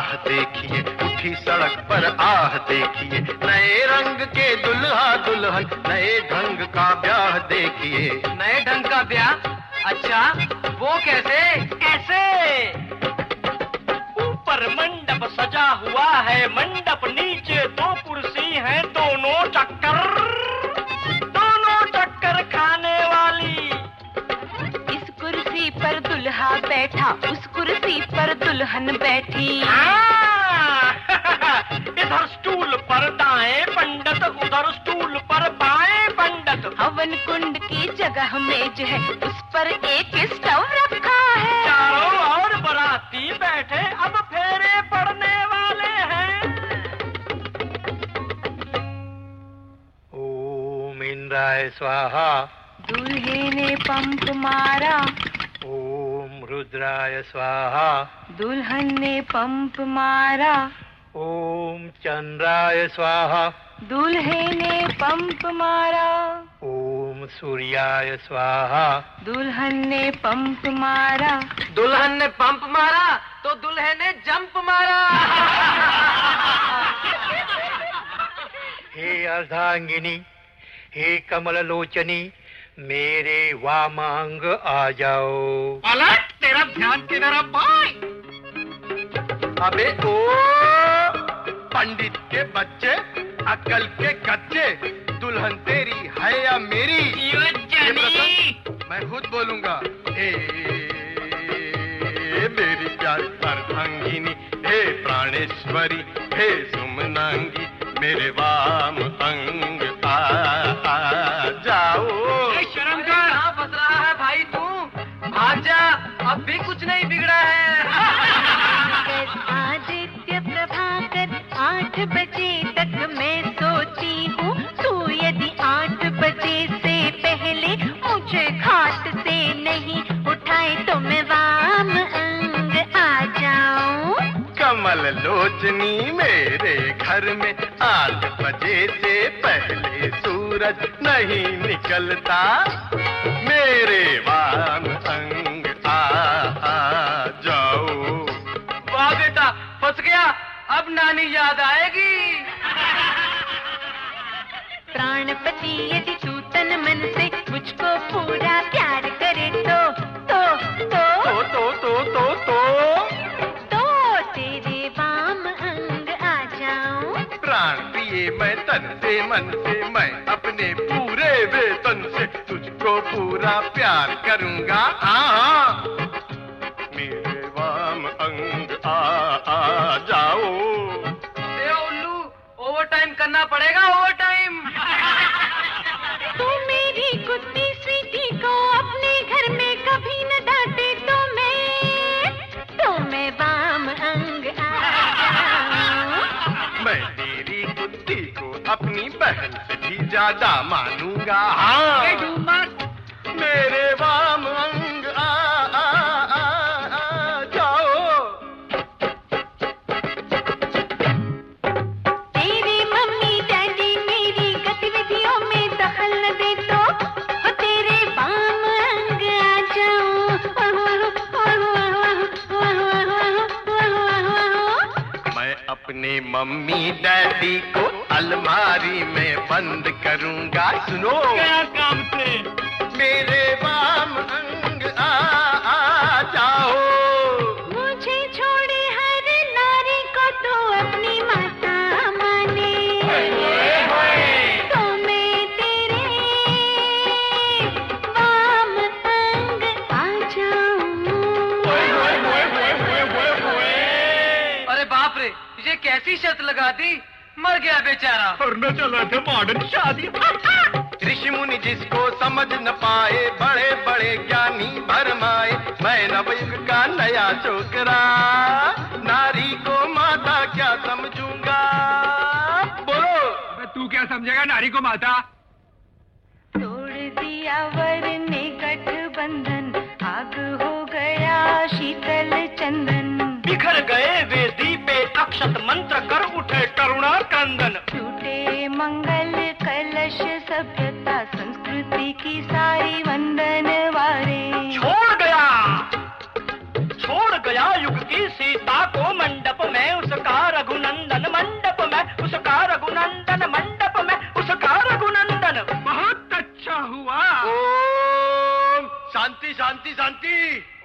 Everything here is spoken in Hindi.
राह देखिए, उठी सड़क पर आह देखिए, नए रंग के दुल्हा दुल्हन, नए ढंग का ब्याह देखिए। नए ढंग का ब्याह? अच्छा, वो कैसे? ऐसे ऊपर मंडप सजा हुआ है, मंडप नीचे दो कुर्सी हैं, दोनों चक्कर खाने वाली। इस कुर्सी पर दुल्हा बैठा, उस कुर्सी पर दुल्हन बैठी। इधर स्टूल पर दाएं पंडित, उधर स्टूल पर बाएं पंडित। हवन कुंड की जगह मेज है, उस पर एक स्टव रखा है। चारों ओर बाराती बैठे, अब फेरे पड़ने वाले हैं। ओम इंद्राय स्वाहा। दूल्हे ने पंप मारा। ओम रुद्राय स्वाहा। दुल्हन ने पंप मारा। ओम चंद्राय स्वाहा। दूल्हे ने पंप मारा। ओम सूर्याय स्वाहा। दुल्हन ने पंप मारा। दुल्हन ने पंप मारा तो दुल्हे ने जंप मारा। हे अर्धांगिनी, हे कमल लोचनी, मेरे वामांग आ जाओ। अलग तेरा ध्यान किधर है भाई? अबे ओ पंडित के बच्चे, अक्ल के कच्चे, दुल्हन तेरी है या मेरी? मैं खुद बोलूंगा। हे मेरी प्यारी अर्धांगिनी, हे प्राणेश्वरी, हे सुमनांगी, मेरे वाम अंग आ जाओ। शर्म कर, कहाँ फंस रहा है भाई तू? भाग जा, अब भी कुछ नहीं बिगड़ा है। आदित्य प्रभाकर 8 बजे तक मैं सोची हूँ, तू यदि 8 बजे से पहले मुझे घाट से नहीं उठाए तो मैं वाम अंग आ जाऊं। कमल लोचनी, मेरे घर में 8 बजे से पहले सूरज नहीं निकलता, मेरे वाम अंग आ जाओ। वाह बेटा, फंस गया, अब नानी याद आएगी। प्राणपति यदि तू तन मन से मुझको पूरा प्यार करे तो तेरे वाम अंग आ जाऊं। प्राण प्रिय मैं तन से मन से, मैं अपने पूरे वेतन से तुझको पूरा प्यार करूंगा। हाँ, मेरे वाम अंग आ जाओ। उल्लू, ओवर टाइम करना पड़ेगा, ओवर टाइम। तू मेरी कुत्ती स्वीटी को अपने घर में कभी न डांटे तो मैं वाम अंग आ जाऊं। मैं तेरी कुत्ती को अपनी बहन से भी ज्यादा मानूंगा। हाँ, मेरे वाम अंग आ जाओ। तेरे मम्मी डैडी मेरी गतिविधियों में दखल न दे तो तेरे वाम अंग आ जाऊं। मैं अपने मम्मी डैडी को अलमारी में बंद करूंगा। सुनो, क्या काम से? मेरे वाम अंग आ जाओ। मुझे छोड़े हर नारी को तो अपनी माता माने, तो मैं तेरे वाम अंग आ जाऊं। अरे बाप रे, ये कैसी शर्त लगा दी, मर गया बेचारा। करना चला था मॉडर्न शादी। ऋषि मुनि जिसको समझ न पाए, बड़े बड़े ज्ञानी भरमाए, मैं नवयुग का नया छोकरा, नारी को माता क्या समझूंगा? बोलो। तू क्या समझेगा नारी को माता? तोड़ दिया वर ने गठबंधन, आग हो गया शीतल चंदन। बिखर गए वेदी पे अक्षत मंत्र, कर उठे करुणा क्रंदन। टूटे मंगल कलश, सभ्यता संस्कृति की सारी वंदन वारे। छोड़ गया युग की सीता को मंडप में शांति शांति।